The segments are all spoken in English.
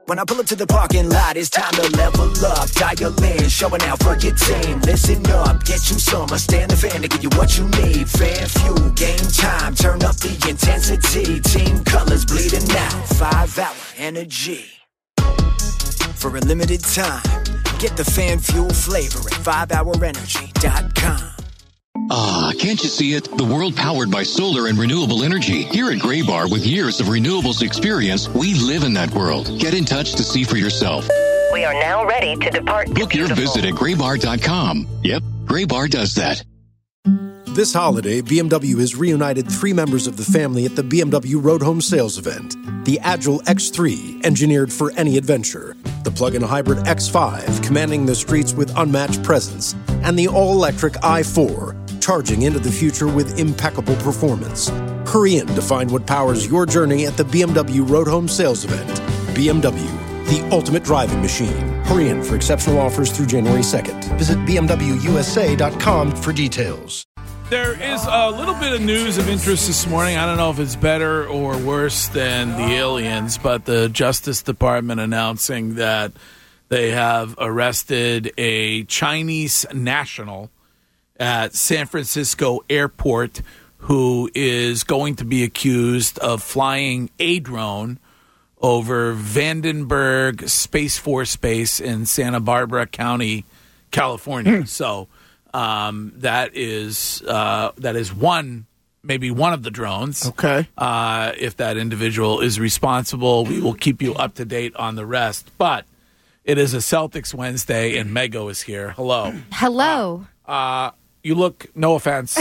When I pull up to the parking lot, it's time to level up. Dial in, showing out for your team. Listen up, get you some. Stand the fan to give you what you need. Fan fuel, game time. Turn up the intensity. Team colors bleeding out. 5-hour energy. For a limited time, get the fan fuel flavor at 5hourenergy.com. Ah, can't you see it? The world powered by solar and renewable energy. Here at Graybar, with years of renewables experience, we live in that world. Get in touch to see for yourself. We are now ready to depart. Book your visit at graybar.com. Yep, Graybar does that. This holiday, BMW has reunited 3 members of the family at the BMW Road Home Sales event. The Agile X3, engineered for any adventure. The plug-in hybrid X5, commanding the streets with unmatched presence. And the all-electric i4, charging into the future with impeccable performance. Hurry in to find what powers your journey at the BMW Road Home Sales event. BMW, the ultimate driving machine. Hurry in for exceptional offers through January 2nd. Visit BMWUSA.com for details. There is a little bit of news of interest this morning. I don't know if it's better or worse than the aliens, but the Justice Department announcing that they have arrested a Chinese national at San Francisco Airport who is going to be accused of flying a drone over Vandenberg Space Force Base in Santa Barbara County, California. So that is maybe one of the drones. Okay. If that individual is responsible, we will keep you up to date on the rest. But it is a Celtics Wednesday, and Mego is here. Hello. Hello. You look, no offense,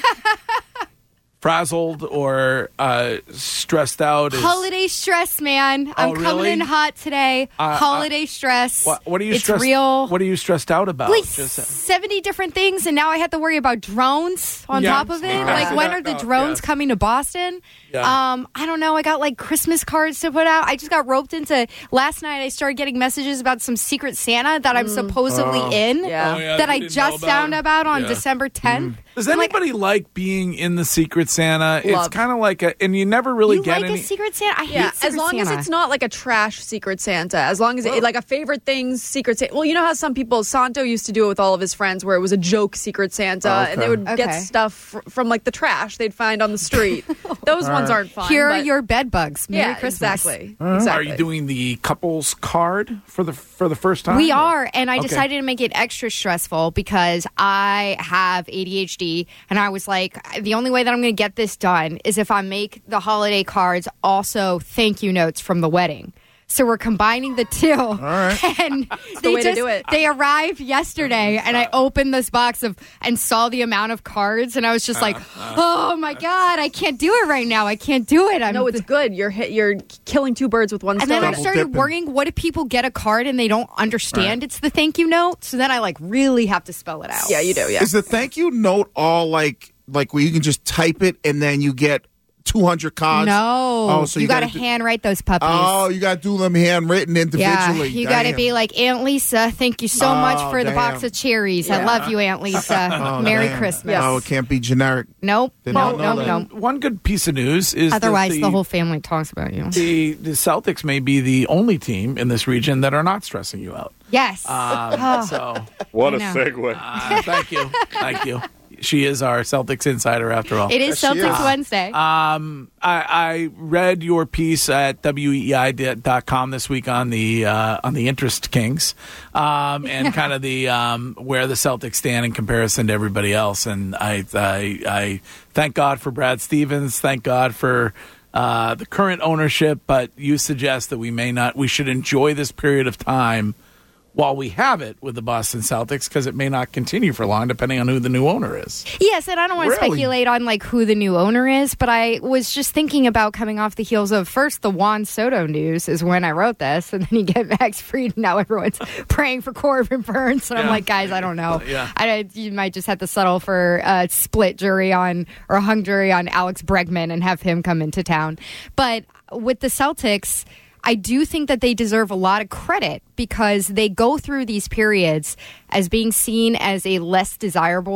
frazzled or stressed out. Holiday stress, man. I'm coming in hot today. Holiday stress. What are you it's stressed? Real. What are you stressed out about? Like 70 different things, and now I have to worry about drones on top of it. Like, when are the drones coming to Boston? Yeah. I don't know. I got like Christmas cards to put out. I just got roped into last night. I started getting messages about some Secret Santa that I'm supposedly in that I just found about on December 10th. Does anybody like being in the Secret Santa? It's kind of like and you never really get like any. A Secret Santa? I hate Secret as long Santa. as it's not like a trash Secret Santa. As long as like a favorite things Secret Santa. Well, you know how some people, Santo used to do it with all of his friends, where it was a joke Secret Santa, and they would get stuff from like the trash they'd find on the street. Those ones aren't fun. Here are your bed bugs. Merry Christmas. Exactly. Are you doing the couples card for the first time? We are, and I decided to make it extra stressful because I have ADHD, and I was like, the only way that I'm going to get this done is if I make the holiday cards also thank you notes from the wedding. So we're combining the two. All right. And to they arrived yesterday, and I opened this box and saw the amount of cards, and I was just like, oh my God, I can't do it right now. I can't do it. No, it's good. You're killing 2 birds with one stone. And then I started worrying, what if people get a card and they don't understand it's the thank you note? So then I really have to spell it out. Yeah, you do, yeah. Is the thank you note all like where you can just type it and then you get 200 cards? No. So you got to handwrite those puppies. Oh, you got to do them handwritten individually. Yeah, you got to be like, Aunt Lisa, thank you so much for the box of cherries. I love you, Aunt Lisa. Merry Christmas. No, it can't be generic. Nope. No. One good piece of news is otherwise that the whole family talks about you. The Celtics may be the only team in this region that are not stressing you out. Yes. So what a segue. Thank you. She is our Celtics insider, after all. It is Celtics Wednesday. I read your piece at weei.com this week on the Interest Kings, and kind of the where the Celtics stand in comparison to everybody else. And I thank God for Brad Stevens. Thank God for the current ownership. But you suggest that we should enjoy this period of time while we have it with the Boston Celtics, because it may not continue for long, depending on who the new owner is. Yes, and I don't want to speculate on who the new owner is, but I was just thinking about coming off the heels of first the Juan Soto news is when I wrote this, and then you get Max Fried, and now everyone's praying for Corbin Burns, and I'm like, guys, I don't know. You might just have to settle for a split jury or a hung jury on Alex Bregman and have him come into town. But with the Celtics, I do think that they deserve a lot of credit because they go through these periods as being seen as a less desirable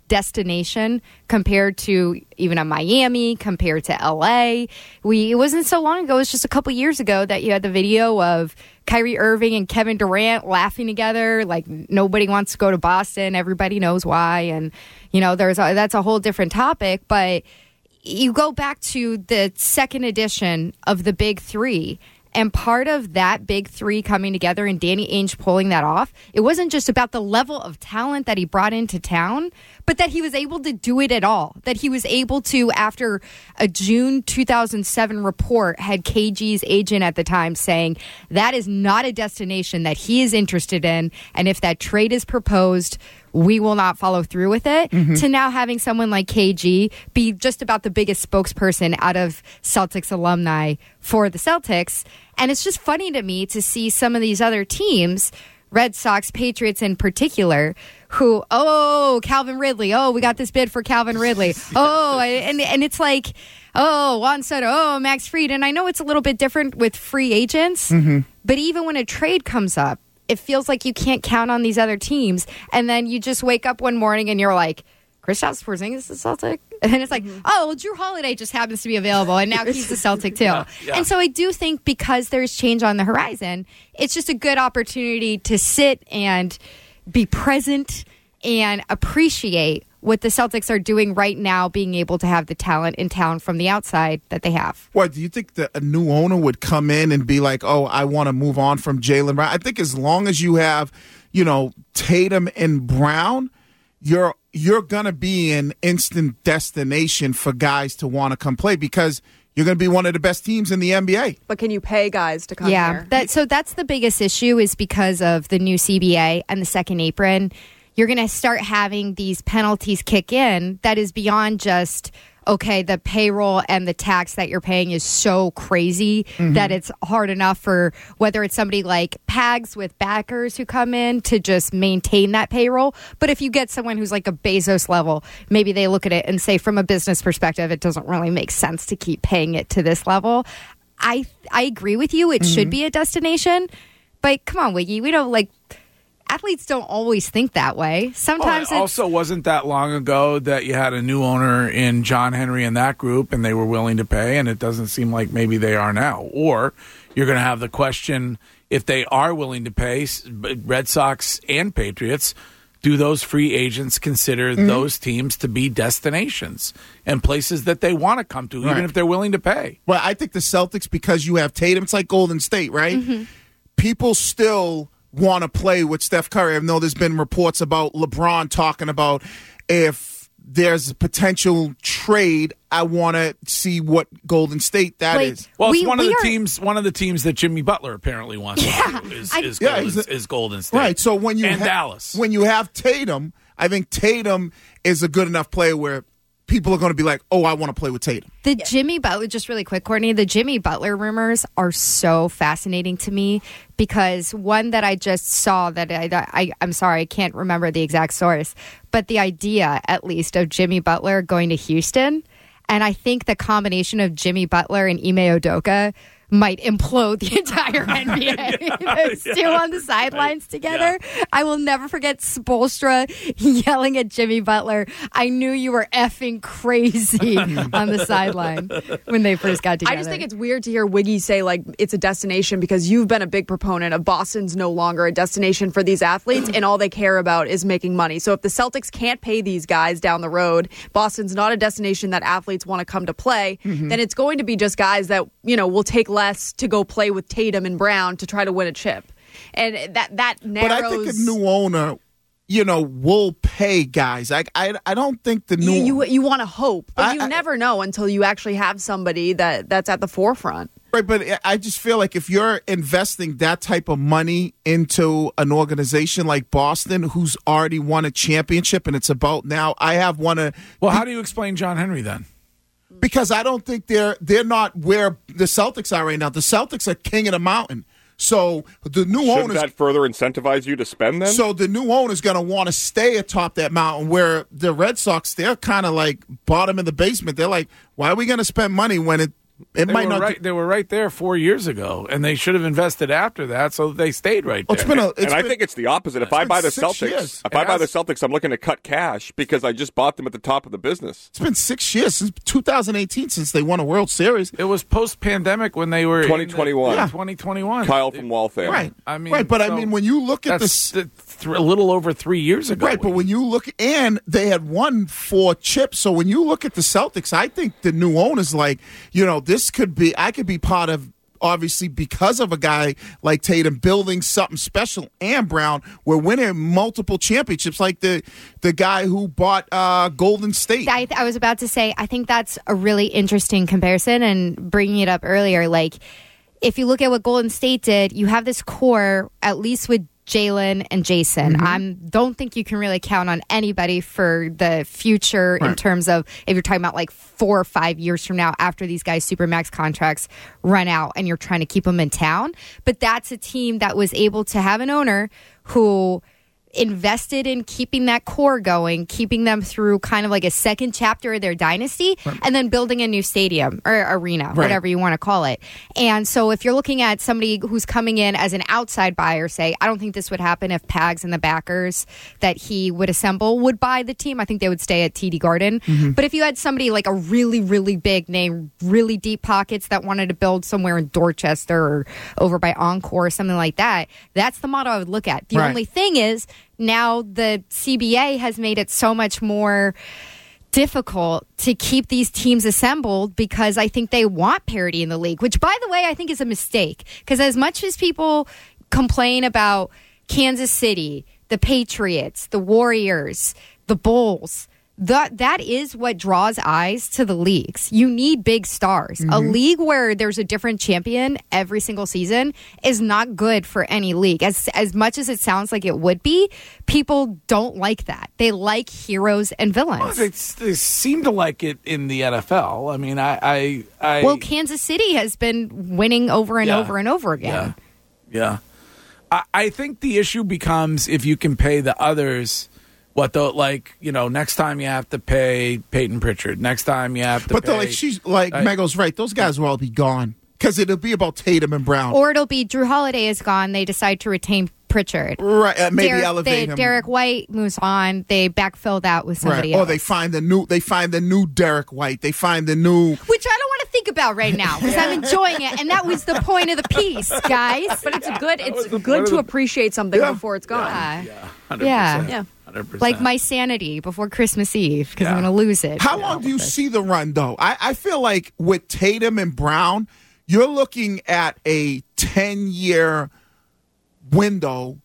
destination compared to even a Miami, compared to LA. It wasn't so long ago, it was just a couple years ago that you had the video of Kyrie Irving and Kevin Durant laughing together like nobody wants to go to Boston. Everybody knows why. And, that's a whole different topic. But you go back to the second edition of the Big Three, and part of that Big Three coming together and Danny Ainge pulling that off, it wasn't just about the level of talent that he brought into town, but that he was able to do it at all. That he was able to, after a June 2007 report, had KG's agent at the time saying that is not a destination that he is interested in, and if that trade is proposed, we will not follow through with it, to now having someone like KG be just about the biggest spokesperson out of Celtics alumni for the Celtics. And it's just funny to me to see some of these other teams, Red Sox, Patriots in particular, who, Calvin Ridley. Oh, we got this bid for Calvin Ridley. Oh, and it's like, Juan Soto, Max Fried. And I know it's a little bit different with free agents, but even when a trade comes up, it feels like you can't count on these other teams. And then you just wake up one morning and you're like, Kristaps Porzingis is Celtic? And then it's like, Drew Holiday just happens to be available, and now he's the Celtic too. Yeah. And so I do think because there's change on the horizon, it's just a good opportunity to sit and be present and appreciate what the Celtics are doing right now, being able to have the talent in town from the outside that they have. What, do you think that a new owner would come in and be like, I want to move on from Jaylen Brown? I think as long as you have, Tatum and Brown, you're going to be an instant destination for guys to want to come play because you're going to be one of the best teams in the NBA. But can you pay guys to come here? So that's the biggest issue, is because of the new CBA and the second apron. You're going to start having these penalties kick in that is beyond just, the payroll and the tax that you're paying is so crazy that it's hard enough for whether it's somebody like Pags with backers who come in to just maintain that payroll. But if you get someone who's like a Bezos level, maybe they look at it and say, from a business perspective, it doesn't really make sense to keep paying it to this level. I agree with you. It should be a destination. But come on, Wiggy. We don't athletes don't always think that way. Sometimes it also wasn't that long ago that you had a new owner in John Henry and that group, and they were willing to pay, and it doesn't seem like maybe they are now. Or you're going to have the question, if they are willing to pay, Red Sox and Patriots, do those free agents consider those teams to be destinations and places that they want to come to, even if they're willing to pay? Well, I think the Celtics, because you have Tatum, it's like Golden State, right? People still want to play with Steph Curry. I know there's been reports about LeBron talking about, if there's a potential trade, I want to see what Golden State that is. Well, it's one of the teams that Jimmy Butler apparently wants to do is Golden State. Right. So when you Dallas. When you have Tatum, I think Tatum is a good enough player where people are going to be like, I want to play with Tatum. Jimmy Butler, just really quick, Courtney, the Jimmy Butler rumors are so fascinating to me because one that I just saw that I'm sorry, I can't remember the exact source, but the idea, at least, of Jimmy Butler going to Houston, and I think the combination of Jimmy Butler and Ime Udoka might implode the entire NBA. Those two on the sidelines together. Yeah. I will never forget Spoelstra yelling at Jimmy Butler, I knew you were effing crazy on the sideline when they first got together. I just think it's weird to hear Wiggy say, it's a destination because you've been a big proponent of Boston's no longer a destination for these athletes and all they care about is making money. So if the Celtics can't pay these guys down the road, Boston's not a destination that athletes want to come to play, then it's going to be just guys that, will take less to go play with Tatum and Brown to try to win a chip. And that narrows. But I think a new owner, will pay guys. I don't think the new you want to hope, but you never know until you actually have somebody that's at the forefront. Right, but I just feel like if you're investing that type of money into an organization like Boston, who's already won a championship, and it's about now, I have one of. Well, how do you explain John Henry then? Because I don't think they're not where the Celtics are right now. The Celtics are king of the mountain. So the new owner. Shouldn't that further incentivize you to spend then? So the new owner is going to want to stay atop that mountain, where the Red Sox, they're kind of like bottom of the basement. They're like, why are we going to spend money when They were right there 4 years ago, and they should have invested after that, so they stayed right there. I think it's the opposite. If I buy the Celtics, I'm looking to cut cash because I just bought them at the top of the business. It's been 6 years since 2018 since they won a World Series. It was post-pandemic when they were 2021. 2021. Kyle from Waltham. Right. I mean, when you look at this, a little over 3 years ago. Right, but when you look, and they had won 4 chips. So when you look at the Celtics, I think the new owners I could be part of, obviously, because of a guy like Tatum building something special, and Brown, we're winning multiple championships, like the guy who bought Golden State. I was about to say, I think that's a really interesting comparison, and bringing it up earlier, like, if you look at what Golden State did, you have this core, at least with Jalen and Jason. I don't think you can really count on anybody for the future in terms of if you're talking about like 4 or 5 years from now after these guys' Supermax contracts run out and you're trying to keep them in town. But that's a team that was able to have an owner who invested in keeping that core going, keeping them through kind of like a second chapter of their dynasty, and then building a new stadium or arena, whatever you want to call it. And so if you're looking at somebody who's coming in as an outside buyer, say, I don't think this would happen if Pags and the backers that he would assemble would buy the team. I think they would stay at TD Garden. But if you had somebody like a really, really big name, really deep pockets that wanted to build somewhere in Dorchester or over by Encore or something like that, that's the model I would look at. The only thing is, now the CBA has made it so much more difficult to keep these teams assembled because I think they want parity in the league, which, by the way, I think is a mistake. Because as much as people complain about Kansas City, the Patriots, the Warriors, the Bulls, that is what draws eyes to the leagues. You need big stars. A league where there's a different champion every single season is not good for any league. As much as it sounds like it would be, people don't like that. They like heroes and villains. Well, they seem to like it in the NFL. I mean, well, Kansas City has been winning over and over and over again. Yeah. I think the issue becomes if you can pay the others. Next time you have to pay Peyton Pritchard. Next time you have to pay... Mego's right. Those guys will all be gone because it'll be about Tatum and Brown. Or it'll be Drew Holiday is gone. They decide to retain Pritchard. Right. Elevate him. Derek White moves on. They backfill that with somebody else. Or they find the new Derek White. They find the new... Which I don't want to think about right now because I'm enjoying it. And that was the point of the piece, guys. But it's good to appreciate something before it's gone. Yeah. 100%. Yeah. 100%. Like my sanity before Christmas Eve because I'm going to lose it. How long do you see the run, though? I feel like with Tatum and Brown, you're looking at a 10-year window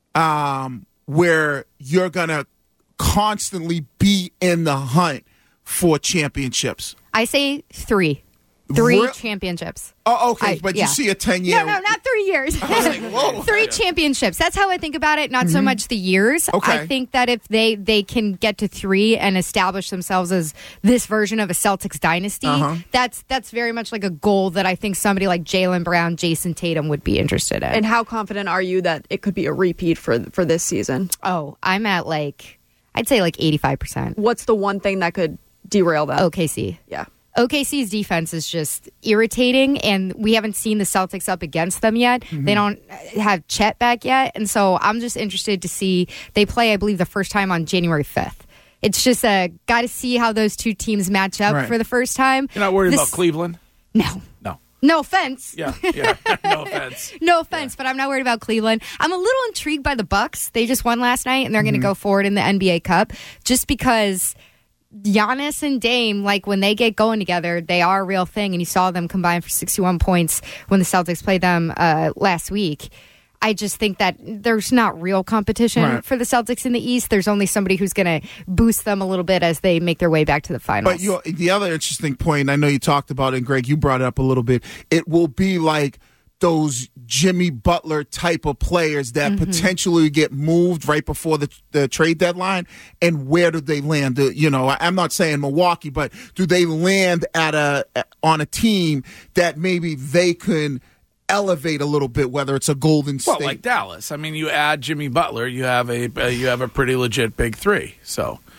where you're going to constantly be in the hunt for championships. I say 3. 3 championships. Oh, okay. You see a 10-year. No, not 3 years. I was like, whoa. 3 championships. That's how I think about it. Not so much the years. Okay. I think that if they can get to 3 and establish themselves as this version of a Celtics dynasty, that's very much like a goal that I think somebody like Jaylen Brown, Jason Tatum would be interested in. And how confident are you that it could be a repeat for this season? Oh, I'm at I'd say 85%. What's the one thing that could derail that? OKC. Yeah. OKC's defense is just irritating, and we haven't seen the Celtics up against them yet. They don't have Chet back yet, and so I'm just interested to see. They play, I believe, the first time on January 5th. It's just got to see how those two teams match up for the first time. You're not worried about Cleveland? No. No offense. Yeah. No offense. No offense, but I'm not worried about Cleveland. I'm a little intrigued by the Bucks. They just won last night, and they're going to go forward in the NBA Cup just because Giannis and Dame, when they get going together, they are a real thing, and you saw them combine for 61 points when the Celtics played them last week. I just think that there's not real competition for the Celtics in the East. There's only somebody who's going to boost them a little bit as they make their way back to the finals. But the other interesting point, I know you talked about it, and Greg, you brought it up a little bit, it will be like those Jimmy Butler type of players that potentially get moved right before the trade deadline, and where do they land? I'm not saying Milwaukee, but do they land on a team that maybe they can elevate a little bit, whether it's a Golden State? Well, like Dallas. I mean, you add Jimmy Butler, you have a pretty legit big 3. So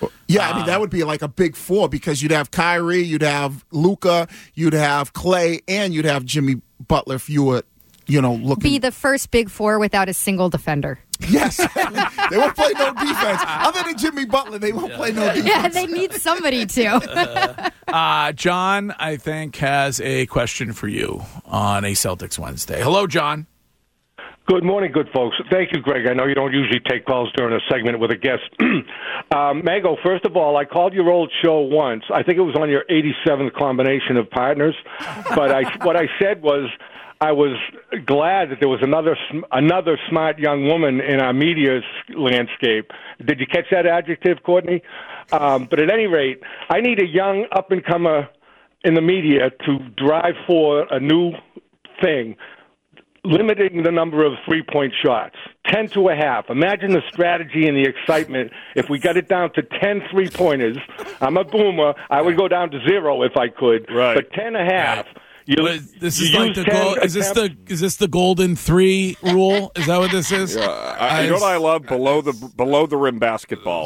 Yeah, I mean, that would be like a big four because you'd have Kyrie, you'd have Luka, you'd have Clay, and you'd have Jimmy Butler if you were, looking. Be the first big four without a single defender. Yes. They won't play no defense. Other than Jimmy Butler, they won't play no defense. Yeah, they need somebody to. John, I think, has a question for you on a Celtics Wednesday. Hello, John. Good morning, good folks. Thank you, Greg. I know you don't usually take calls during a segment with a guest. Mago, first of all, I called your old show once. I think it was on your 87th combination of partners. But what I said was I was glad that there was another smart young woman in our media landscape. Did you catch that adjective, Courtney? But at any rate, I need a young up-and-comer in the media to drive for a new thing, limiting the number of three-point shots, 10 to a half. Imagine the strategy and the excitement if we got it down to 10 three-pointers. I'm a boomer. I would go down to 0 if I could. Right. But 10 and a half. This is like the goal. Is this the golden 3 rule? Is that what this is? Yeah, you know what I love? Below the rim basketball.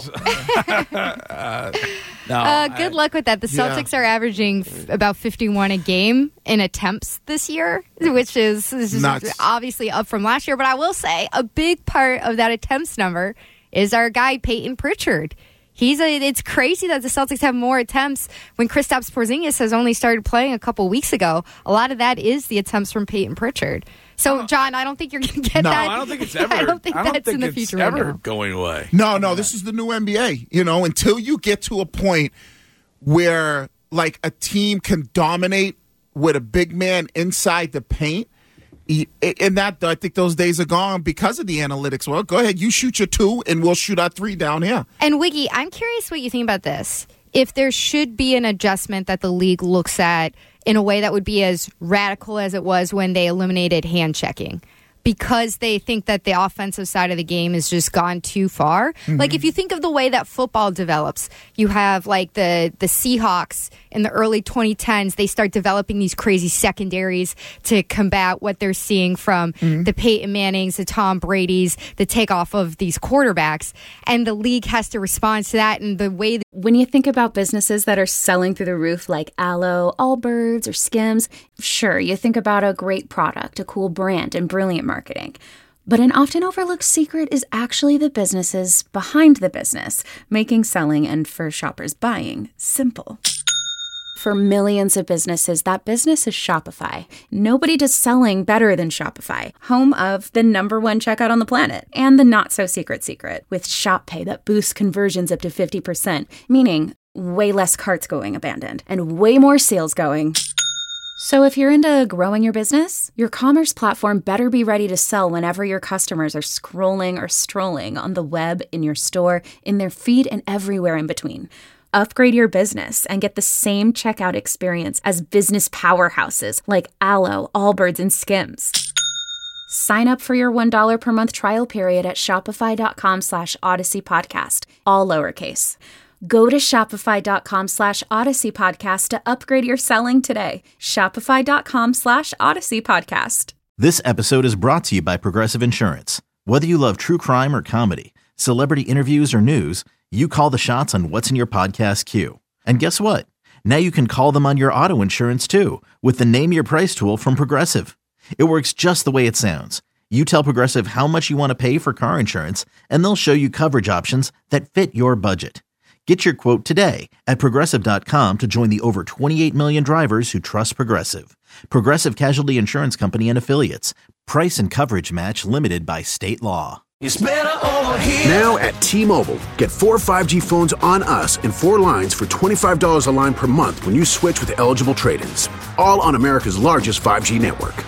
Good luck with that. The Celtics are averaging about 51 a game in attempts this year, which is obviously up from last year. But I will say a big part of that attempts number is our guy Peyton Pritchard. It's crazy that the Celtics have more attempts when Kristaps Porzingis has only started playing a couple weeks ago. A lot of that is the attempts from Peyton Pritchard. So, John, I don't think you're going to get that. No, I don't think it's ever. I don't think that's in the future ever going away. No, this is the new NBA. Until you get to a point where like a team can dominate with a big man inside the paint. And that I think those days are gone because of the analytics. Well, go ahead, you shoot your 2, and we'll shoot our 3 down here. And Wiggy, I'm curious what you think about this. If there should be an adjustment that the league looks at in a way that would be as radical as it was when they eliminated hand checking, because they think that the offensive side of the game has just gone too far. Mm-hmm. Like if you think of the way that football develops, you have like the Seahawks in the early 2010s, they start developing these crazy secondaries to combat what they're seeing from the Peyton Mannings, the Tom Bradys, the takeoff of these quarterbacks. And the league has to respond to that. And the way when you think about businesses that are selling through the roof like Aloe, Allbirds, or Skims, sure, you think about a great product, a cool brand, and brilliant marketing. But an often overlooked secret is actually the businesses behind the business, making selling and for shoppers buying simple. For millions of businesses, that business is Shopify. Nobody does selling better than Shopify, home of the #1 checkout on the planet and the not-so-secret secret with Shop Pay that boosts conversions up to 50%, meaning way less carts going abandoned and way more sales going. So if you're into growing your business, your commerce platform better be ready to sell whenever your customers are scrolling or strolling on the web, in your store, in their feed, and everywhere in between. Upgrade your business and get the same checkout experience as business powerhouses like Aloe, Allbirds, and Skims. Sign up for your $1 per month trial period at shopify.com/Odyssey Podcast, all lowercase. Go to shopify.com/Odyssey Podcast to upgrade your selling today. Shopify.com/Odyssey Podcast. This episode is brought to you by Progressive Insurance. Whether you love true crime or comedy, celebrity interviews or news, you call the shots on what's in your podcast queue. And guess what? Now you can call them on your auto insurance too with the Name Your Price tool from Progressive. It works just the way it sounds. You tell Progressive how much you want to pay for car insurance, and they'll show you coverage options that fit your budget. Get your quote today at Progressive.com to join the over 28 million drivers who trust Progressive. Progressive Casualty Insurance Company and Affiliates. Price and coverage match limited by state law. Now at T-Mobile, get 4 5G phones on us and 4 lines for $25 a line per month when you switch with eligible trade-ins. All on America's largest 5G network.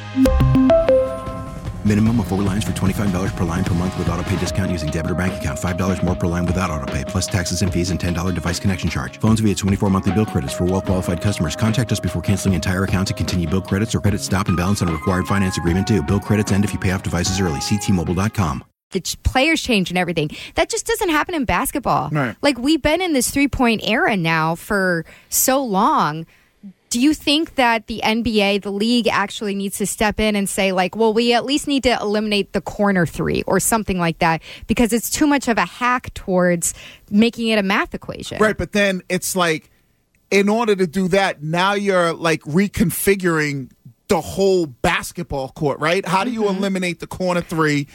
Minimum of 4 lines for $25 per line per month with autopay discount using debit or bank account. $5 more per line without autopay, plus taxes and fees and $10 device connection charge. Phones via 24 monthly bill credits for well-qualified customers. Contact us before canceling entire account to continue bill credits or credit stop and balance on required finance agreement due. Bill credits end if you pay off devices early. See T-Mobile.com. The players change and everything. That just doesn't happen in basketball. Right. Like, we've been in this 3-point era now for so long. do you think that the NBA, the league, actually needs to step in and say, like, well, we at least need to eliminate the corner three or something like that because it's too much of a hack towards making it a math equation? Right, but then it's like, in order to do that, now you're like reconfiguring the whole basketball court, right? How do you eliminate the corner three,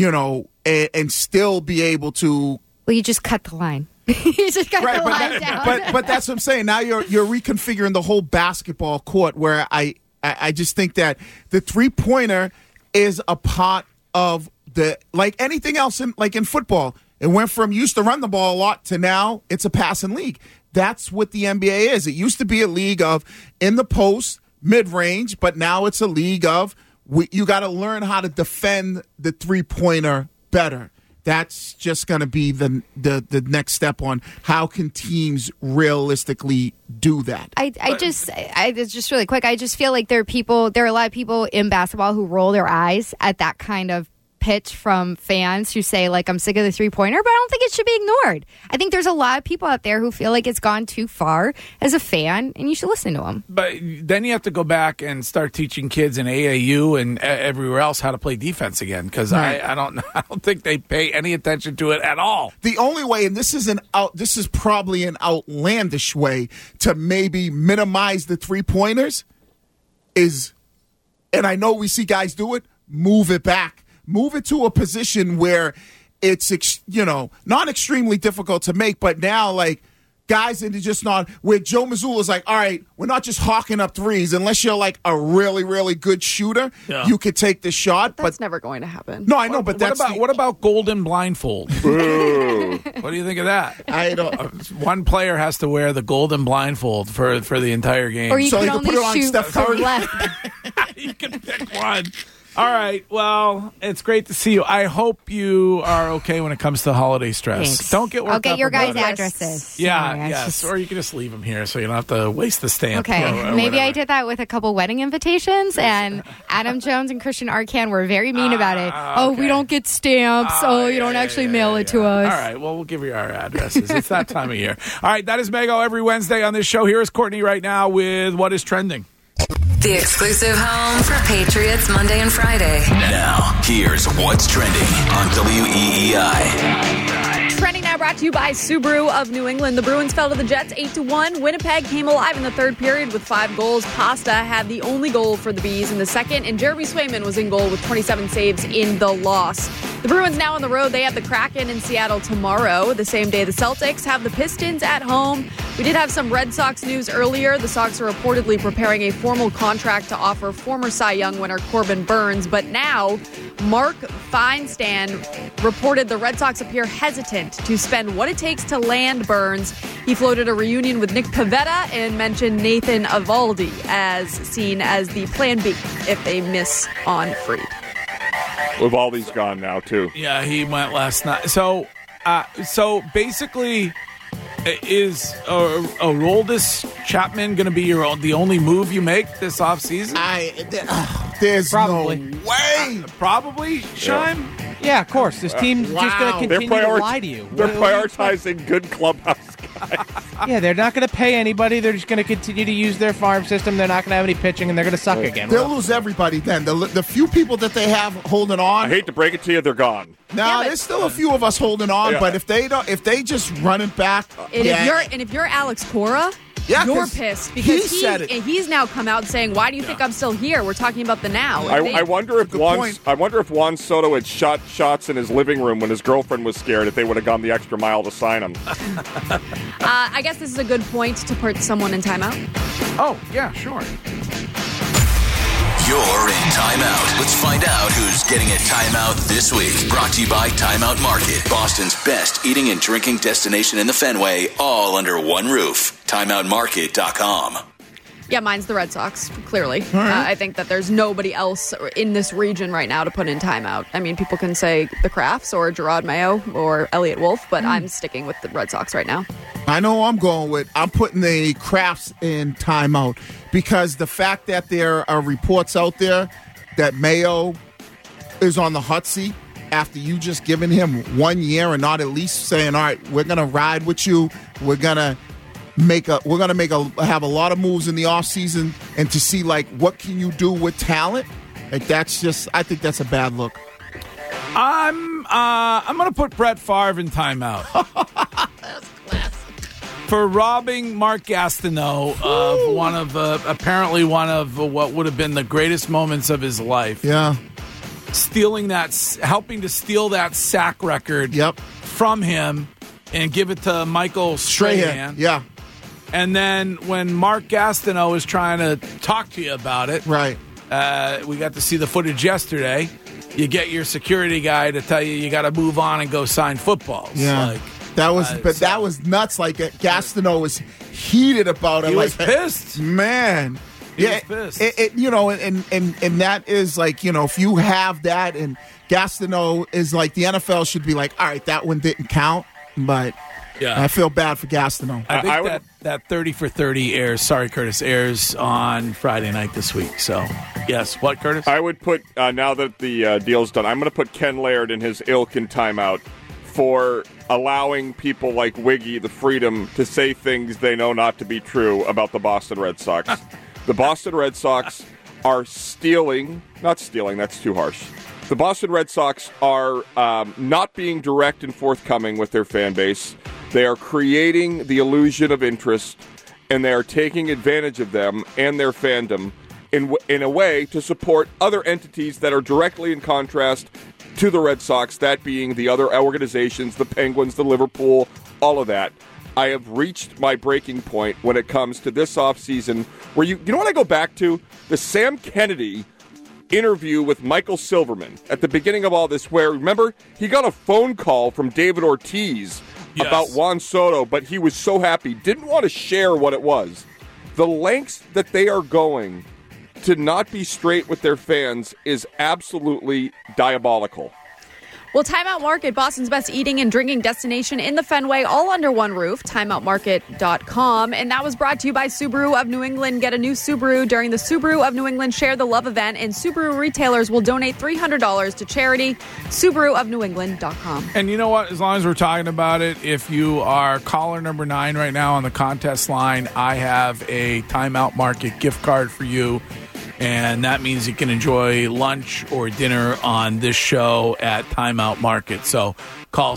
and still be able to... Well, you just cut the line. You just cut the line down. But that's what I'm saying. Now you're reconfiguring the whole basketball court where I just think that the three-pointer is a part of like anything else in football. It went from used to run the ball a lot to now it's a passing league. That's what the NBA is. It used to be a league of in the post, mid-range, but now it's a league of you got to learn how to defend the three-pointer better. That's just going to be the next step on how can teams realistically do that. It's just really quick. I just feel like there are a lot of people in basketball who roll their eyes at that kind of pitch from fans who say, like, I'm sick of the three-pointer, but I don't think it should be ignored. I think there's a lot of people out there who feel like it's gone too far as a fan, and you should listen to them. But then you have to go back and start teaching kids in AAU and everywhere else how to play defense again, because I don't think they pay any attention to it at all. The only way, and this is probably an outlandish way to maybe minimize the three-pointers is, and I know we see guys do it, move it back. Move it to a position where it's, not extremely difficult to make, but now, like, guys are just not, where Joe Mazzulla is like, all right, we're not just hawking up threes. Unless you're, like, a really, really good shooter, you could take the shot. That's never going to happen. No, I know, but what about golden blindfold? What do you think of that? I don't. One player has to wear the golden blindfold for the entire game. Or you can only shoot from left. You can pick one. All right. Well, it's great to see you. I hope you are okay when it comes to holiday stress. Thanks. Don't get worked up. I'll get your guys' about addresses. Yeah, yes. Or you can just leave them here so you don't have to waste the stamp. Okay. Maybe I did that with a couple wedding invitations, and Adam Jones and Christian Arcan were very mean about it. Okay. Oh, we don't get stamps. You don't actually mail it to us. All right. Well, we'll give you our addresses. It's that time of year. All right. That is Mego every Wednesday on this show. Here is Courtney right now with What is Trending. The exclusive home for Patriots Monday and Friday. Now, here's what's trending on WEEI. Trending now brought to you by Subaru of New England. The Bruins fell to the Jets 8-1. Winnipeg came alive in the third period with 5 goals. Pasta had the only goal for the Bees in the second, and Jeremy Swayman was in goal with 27 saves in the loss. The Bruins now on the road. They have the Kraken in Seattle tomorrow. The same day the Celtics have the Pistons at home. We did have some Red Sox news earlier. The Sox are reportedly preparing a formal contract to offer former Cy Young winner Corbin Burns. But now, Mark Feinsand reported the Red Sox appear hesitant to spend what it takes to land Burns. He floated a reunion with Nick Pivetta and mentioned Nathan Eovaldi as seen as the plan B if they miss on Fried. Eovaldi's gone now, too. Yeah, he went last night. So basically, is Aroldis Chapman going to be the only move you make this offseason? There's probably no way. Probably, Shime? Yeah, of course. This team's just going to continue to lie to you. They're prioritizing good clubhouse guys. Yeah, they're not going to pay anybody. They're just going to continue to use their farm system. They're not going to have any pitching, and they're going to suck again. They'll lose everybody then. The few people that they have holding on. I hate to break it to you, they're gone. No, there's still a few of us holding on, but if they just run it back. If you're Alex Cora, you're pissed because he's now come out saying, "Why do you think I'm still here?" We're talking about the now. I wonder if Juan Soto had shot shots in his living room when his girlfriend was scared, if they would have gone the extra mile to sign him. I guess this is a good point to put someone in timeout. Oh yeah, sure. You're in timeout. Let's find out who's getting a timeout this week. Brought to you by Timeout Market, Boston's best eating and drinking destination in the Fenway, all under one roof. TimeoutMarket.com. Yeah, mine's the Red Sox, clearly. I think that there's nobody else in this region right now to put in timeout. I mean, people can say the Crafts or Gerard Mayo or Elliot Wolf, but I'm sticking with the Red Sox right now. I know I'm going with. I'm putting the Crafts in timeout because the fact that there are reports out there that Mayo is on the hot seat after you just giving him 1 year and not at least saying, all right, we're going to ride with you. We're going to have a lot of moves in the offseason, and to see like what can you do with talent. Like I think that's a bad look. I'm gonna put Brett Favre in timeout. That's classic. For robbing Mark Gastineau of apparently one of what would have been the greatest moments of his life. Yeah. Helping to steal that sack record from him and give it to Michael Strahan. Yeah. And then when Mark Gastineau was trying to talk to you about it, right? We got to see the footage yesterday. You get your security guy to tell you got to move on and go sign footballs. Yeah. That was nuts. Like Gastineau was heated about it. He was pissed, man. He was pissed. And that is like, if you have that, and Gastineau is like, the NFL should be like, all right, that one didn't count, but I feel bad for Gastineau. I think that 30 for 30 airs. Sorry, Curtis, airs on Friday night this week. So yes, what, Curtis? I would put now that the deal's done, I'm going to put Ken Laird and his ilk in timeout for allowing people like Wiggy the freedom to say things they know not to be true about the Boston Red Sox. The Boston Red Sox are not stealing, that's too harsh. The Boston Red Sox are not being direct and forthcoming with their fan base. They are creating the illusion of interest, and they are taking advantage of them and their fandom in a way to support other entities that are directly in contrast to the Red Sox, that being the other organizations, the Penguins, the Liverpool, all of that. I have reached my breaking point when it comes to this offseason where you know what I go back to? The Sam Kennedy interview with Michael Silverman at the beginning of all this, where, remember, he got a phone call from David Ortiz about Juan Soto, but he was so happy, didn't want to share what it was. The lengths that they are going to not be straight with their fans is absolutely diabolical. Well, Timeout Market, Boston's best eating and drinking destination in the Fenway, all under one roof, timeoutmarket.com. And that was brought to you by Subaru of New England. Get a new Subaru during the Subaru of New England Share the Love event, and Subaru retailers will donate $300 to charity, subaruofnewengland.com. And you know what? As long as we're talking about it, if you are caller number 9 right now on the contest line, I have a Timeout Market gift card for you. And that means you can enjoy lunch or dinner on this show at Timeout Market. So call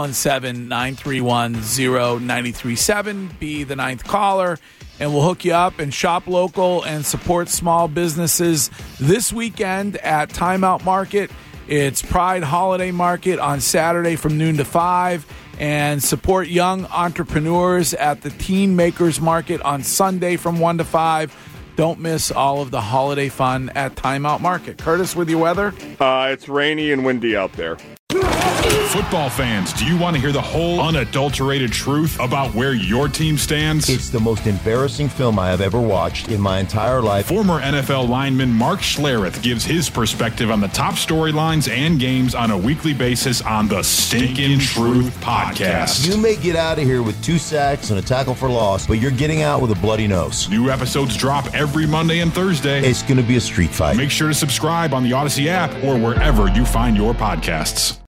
617-931-0937. Be the 9th caller, and we'll hook you up and shop local and support small businesses this weekend at Timeout Market. It's Pride Holiday Market on Saturday from noon to 5. And support young entrepreneurs at the Teen Makers Market on Sunday from 1 to 5. Don't miss all of the holiday fun at Timeout Market. Curtis, with your weather? It's rainy and windy out there. Football fans, do you want to hear the whole unadulterated truth about where your team stands? It's the most embarrassing film I have ever watched in my entire life. Former NFL lineman Mark Schlereth gives his perspective on the top storylines and games on a weekly basis on the Stinkin' Truth Podcast. You may get out of here with 2 sacks and a tackle for loss, but you're getting out with a bloody nose. New episodes drop every Monday and Thursday. It's going to be a street fight. Make sure to subscribe on the Odyssey app or wherever you find your podcasts.